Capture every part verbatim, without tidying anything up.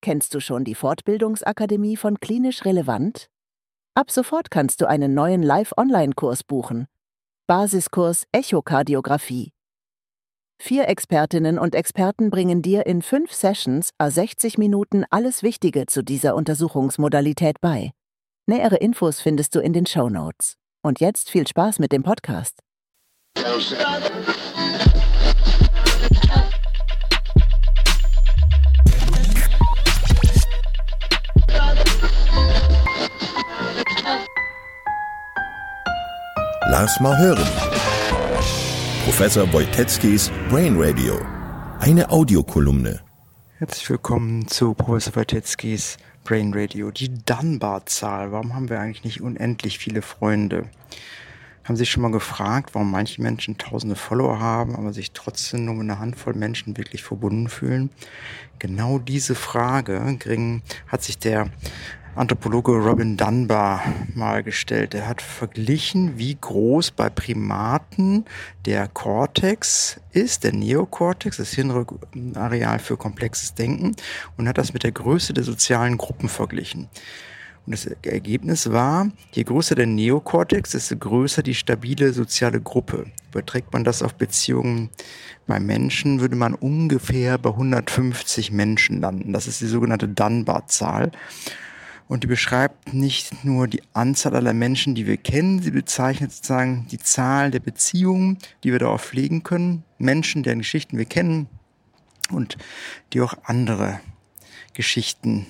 Kennst du schon die Fortbildungsakademie von Klinisch Relevant? Ab sofort kannst du einen neuen Live-Online-Kurs buchen. Basiskurs Echokardiographie. Vier Expertinnen und Experten bringen dir in fünf Sessions à sechzig Minuten alles Wichtige zu dieser Untersuchungsmodalität bei. Nähere Infos findest du in den Shownotes. Und jetzt viel Spaß mit dem Podcast. Lass mal hören. Professor Wojtecki's Brain Radio. Eine Audiokolumne. Herzlich willkommen zu Professor Wojtecki's Brain Radio. Die Dunbar-Zahl. Warum haben wir eigentlich nicht unendlich viele Freunde? Haben Sie sich schon mal gefragt, warum manche Menschen tausende Follower haben, aber sich trotzdem nur mit einer Handvoll Menschen wirklich verbunden fühlen? Genau diese Frage hat sich der Anthropologe Robin Dunbar mal gestellt. Er hat verglichen, wie groß bei Primaten der Kortex ist, der Neokortex, das Hirnareal für komplexes Denken, und hat das mit der Größe der sozialen Gruppen verglichen. Und das Ergebnis war, je größer der Neokortex, desto größer die stabile soziale Gruppe. Überträgt man das auf Beziehungen bei Menschen, würde man ungefähr bei hundertfünfzig Menschen landen. Das ist die sogenannte Dunbar-Zahl. Und die beschreibt nicht nur die Anzahl aller Menschen, die wir kennen, sie bezeichnet sozusagen die Zahl der Beziehungen, die wir darauf pflegen können. Menschen, deren Geschichten wir kennen und die auch andere Geschichten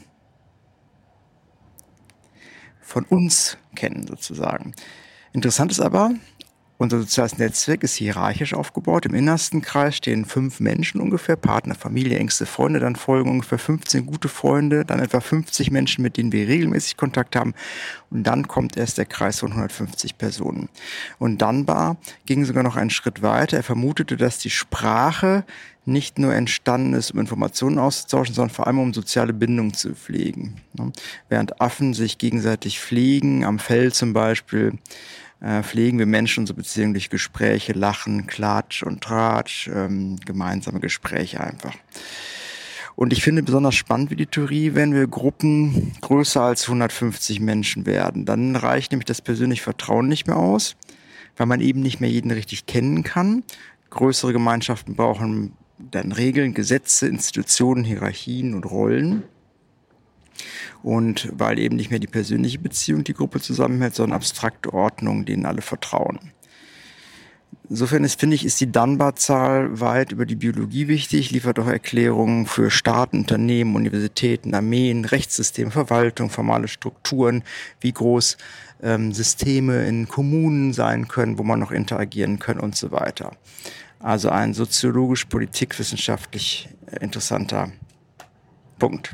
von uns kennen sozusagen. Interessant ist aber, unser soziales Netzwerk ist hierarchisch aufgebaut. Im innersten Kreis stehen fünf Menschen ungefähr, Partner, Familie, engste Freunde. Dann folgen ungefähr fünfzehn gute Freunde, dann etwa fünfzig Menschen, mit denen wir regelmäßig Kontakt haben. Und dann kommt erst der Kreis von hundertfünfzig Personen. Und Dunbar ging sogar noch einen Schritt weiter. Er vermutete, dass die Sprache nicht nur entstanden ist, um Informationen auszutauschen, sondern vor allem um soziale Bindungen zu pflegen. Während Affen sich gegenseitig pflegen, am Fell zum Beispiel, pflegen wir Menschen unsere Beziehungen durch Gespräche, Lachen, Klatsch und Tratsch, ähm, gemeinsame Gespräche einfach. Und ich finde besonders spannend, wie die Theorie, wenn wir Gruppen größer als hundertfünfzig Menschen werden, dann reicht nämlich das persönliche Vertrauen nicht mehr aus, weil man eben nicht mehr jeden richtig kennen kann. Größere Gemeinschaften brauchen dann Regeln, Gesetze, Institutionen, Hierarchien und Rollen. Und weil eben nicht mehr die persönliche Beziehung die Gruppe zusammenhält, sondern abstrakte Ordnungen, denen alle vertrauen. Insofern ist, finde ich, ist die Dunbar-Zahl weit über die Biologie wichtig, liefert auch Erklärungen für Staaten, Unternehmen, Universitäten, Armeen, Rechtssysteme, Verwaltung, formale Strukturen, wie groß ähm, Systeme in Kommunen sein können, wo man noch interagieren kann und so weiter. Also ein soziologisch, politikwissenschaftlich interessanter Punkt.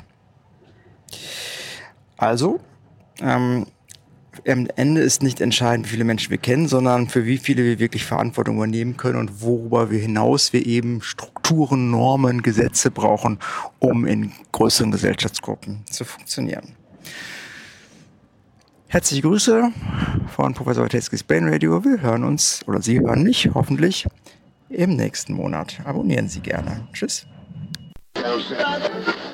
Also, ähm, am Ende ist nicht entscheidend, wie viele Menschen wir kennen, sondern für wie viele wir wirklich Verantwortung übernehmen können und worüber wir hinaus wir eben Strukturen, Normen, Gesetze brauchen, um in größeren Gesellschaftsgruppen zu funktionieren. Herzliche Grüße von Professor Wojtecki's Brain Radio. Wir hören uns, oder Sie hören mich hoffentlich, im nächsten Monat. Abonnieren Sie gerne. Tschüss.